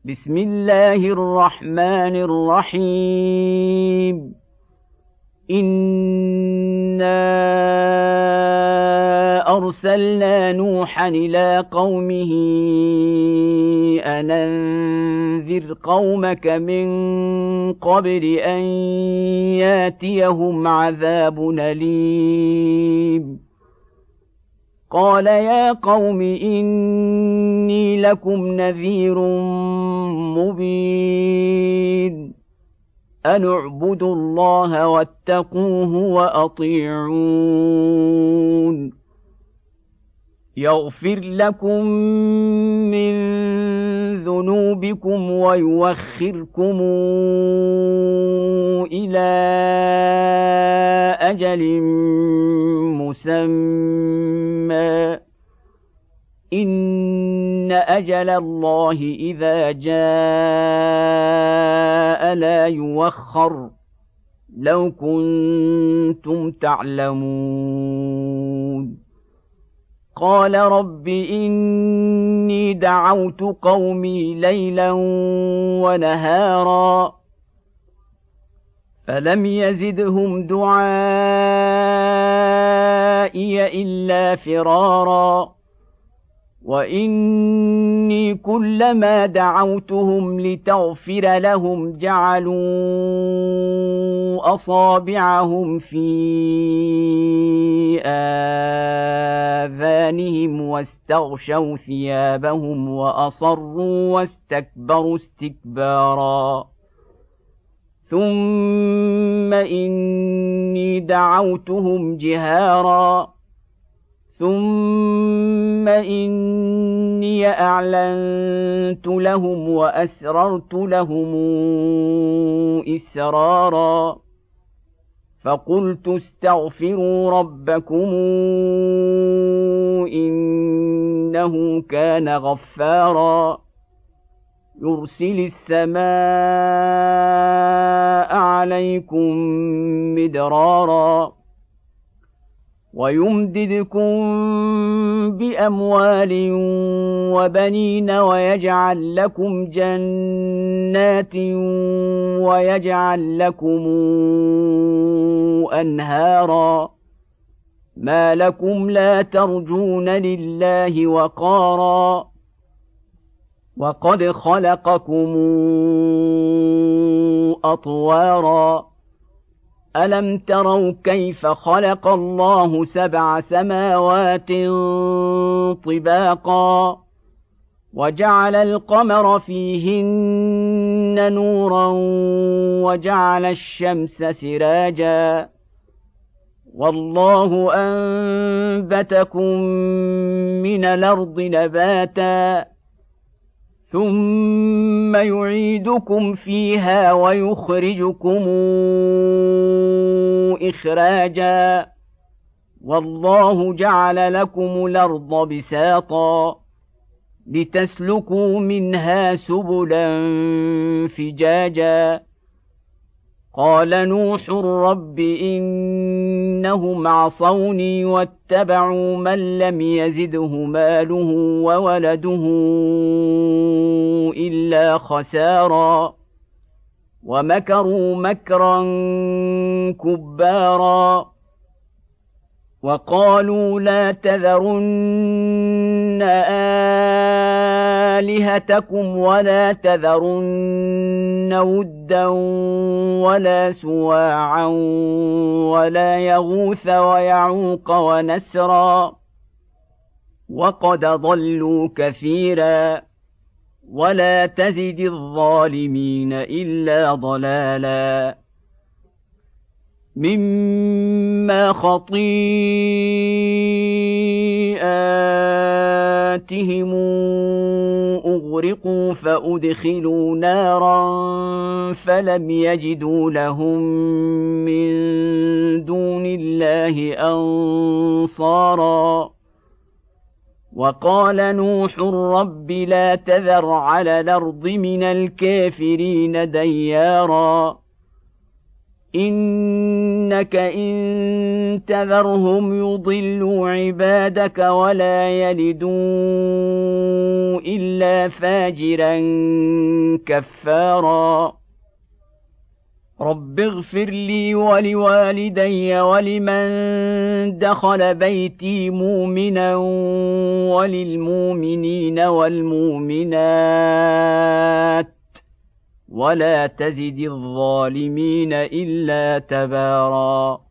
بسم الله الرحمن الرحيم. إنا أرسلنا نوحا إلى قومه أن أنذر قومك من قبل أن ياتيهم عذاب أليم. قال يا قوم إني لكم نذير مبين. أن اعبدوا الله واتقوه وأطيعون. يغفر لكم من ذنوبكم ويوخركم إلى أجل مسمى. إن أجل الله إذا جاء لا يوخر، لو كنتم تعلمون. قال رب إني دعوت قومي ليلا ونهارا فلم يزدهم دعائي إلا فرارا. وإني كلما دعوتهم لتغفر لهم جعلوا أصابعهم في آذانهم واستغشوا ثيابهم وأصروا واستكبروا استكبارا. ثم إني دعوتهم جهارا ثم إني أعلنت لهم وأسررت لهم إسرارا. فقلت استغفروا ربكم إنه كان غفارا يرسل السماء عليكم مدرارا ويمددكم بأموال وبنين ويجعل لكم جنات ويجعل لكم أنهارا. ما لكم لا ترجون لله وقارا وقد خلقكم أطوارا. ألم تروا كيف خلق الله 7 سماوات طباقا وجعل القمر فيهن نورا وجعل الشمس سراجا والله أنبتكم من الأرض نباتا ثم يعيدكم فيها ويخرجكم إخراجا والله جعل لكم الأرض بساطا لتسلكوا منها سبلا فجاجا. قال نوح رب إنهم عصوني واتبعوا من لم يزده ماله وولده إلا خسارا ومكروا مكرا كبارا. وقالوا لا تذرن آلهتكم ولا تذرن ودا ولا سواعا ولا يغوث ويعوق ونسرا وقد ضلوا كثيرا ولا تزد الظالمين إلا ضلالا. مما خطيئاتهم أغرقوا فأدخلوا نارا فلم يجدوا لهم من دون الله أنصارا. وقال نوح رب لا تذر على الأرض من الكافرين ديارا. إن إنك إن تذرهم يضلوا عبادك ولا يلدوا إلا فاجرا كفارا رب اغفر لي ولوالدي ولمن دخل بيتي مؤمنا وللمؤمنين والمؤمنات ولا تزد الظالمين إلا تبارا